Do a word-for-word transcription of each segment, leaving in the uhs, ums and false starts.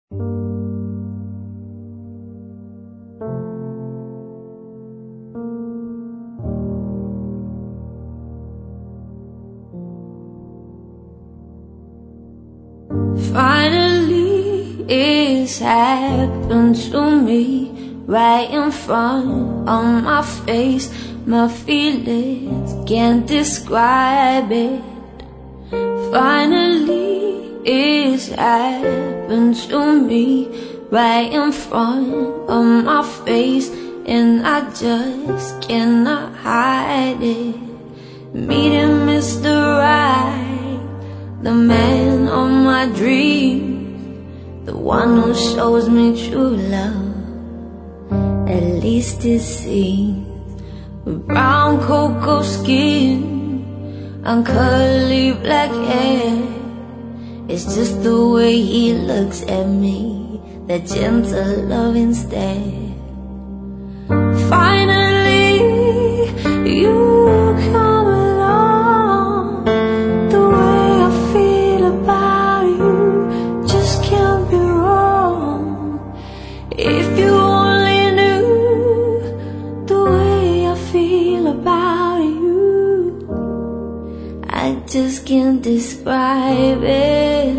Finally, it's happened to me, right in front of my face. My feelings can't describe it. Finally, it's happened to me, right in front of my face, and I just cannot hide it. Meeting Mister Right, the man of my dreams, the one who shows me true love, at least it seems. With brown cocoa skin and curly black hair, it's just the way he looks at me, that gentle loving stare. Finally, you come along. The way I feel about you just can't be wrong. If you only knew the way I feel about you, I just can't describe it.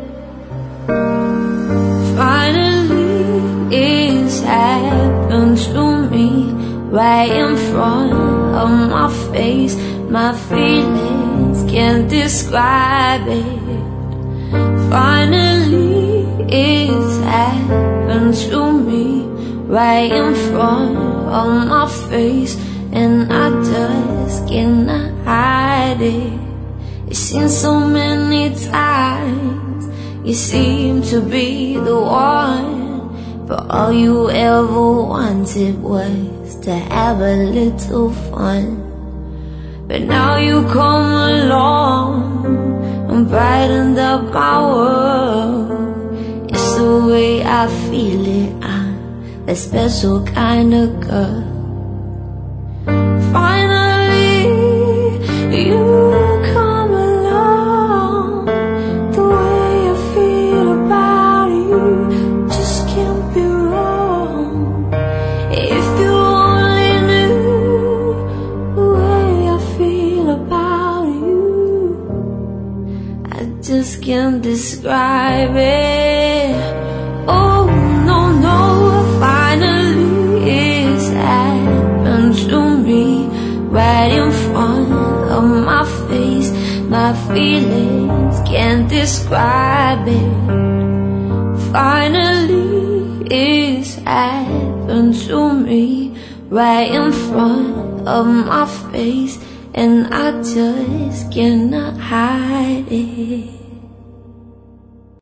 Finally, it's happened to me, right in front of my face. My feelings can't describe it. Finally, it's happened to me, right in front of my face, and I just cannot hide it. It's seen so many times, you seem to be the one, but all you ever wanted was to have a little fun. But now you come along and brightened up my world. It's the way I feel it, I'm that special kind of girl. Finally, you come along. The way I feel about you just can't be wrong. If you only knew the way I feel about you, I just can't describe it. Oh no, no, finally it's happened to me, right in front of my face. My feelings can't describe it. Finally, it's happened to me, right in front of my face, and I just cannot hide it.